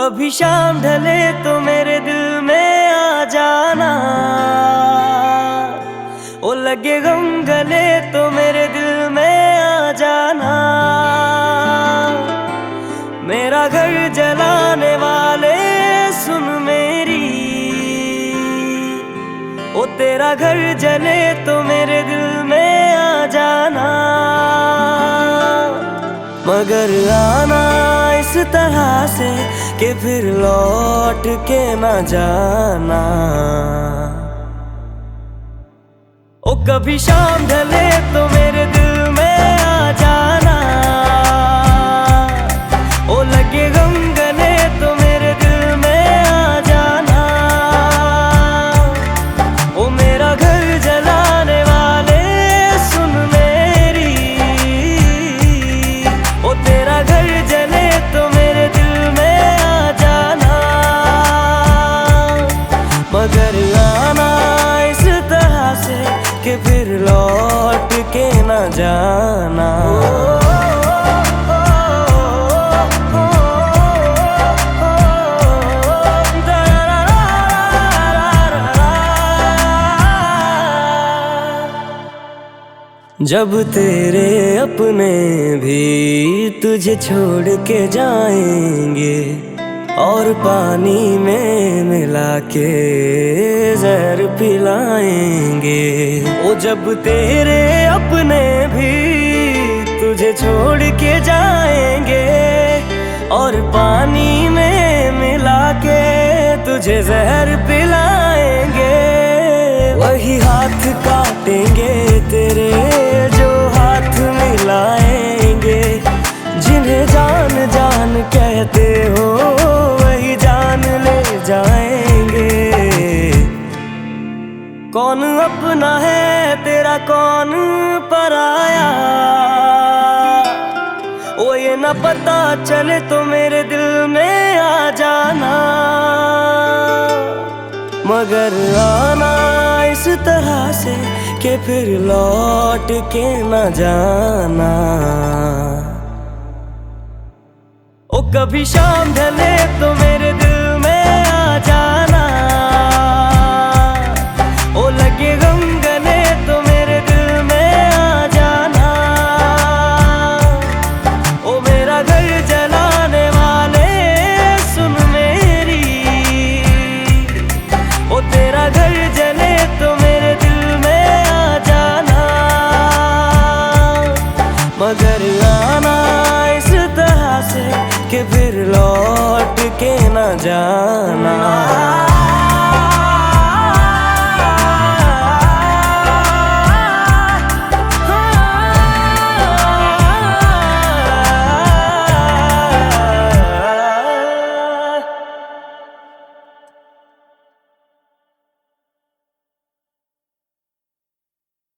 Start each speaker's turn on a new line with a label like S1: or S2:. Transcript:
S1: कभी शाम ढले तो मेरे दिल में आ जाना। ओ लगे गम गले तो मेरे दिल में आ जाना। मेरा घर जलाने वाले सुन मेरी, ओ तेरा घर जले तो मेरे दिल में आ जाना। मगर आना इस तरह से कि फिर लौट के ना जाना। ओ कभी शाम ढले तो मेरे दिल में आ जाना। ओ लगे गम गले तो मेरे दिल में आ जाना। ओ मेरा घर जलाने वाले सुन मेरी, ओ तेरा घर जले तो मेरे दिल में आ जाना। मगर आना इस तरह से कि फिर लौट के ना जाना। जब तेरे अपने भी तुझे छोड़ के जाएंगे और पानी में मिला के जहर पिलाएंगे। ओ जब तेरे अपने भी तुझे छोड़ के जाएंगे और पानी में मिला के तुझे जहर पिलाएंगे। वही हाथ काटेंगे तेरे जो हाथ मिलाएंगे। जिन्हें जान जान कहते हो वही जान ले जाएंगे। कौन अपना है तेरा कौन पराया, ओ ये ना पता चले तो मेरे दिल में आ जाना। मगर आना इस तरह से कि फिर लौट के न जाना। ओ कभी शाम ढले तो मेरे दिल में आ जाना।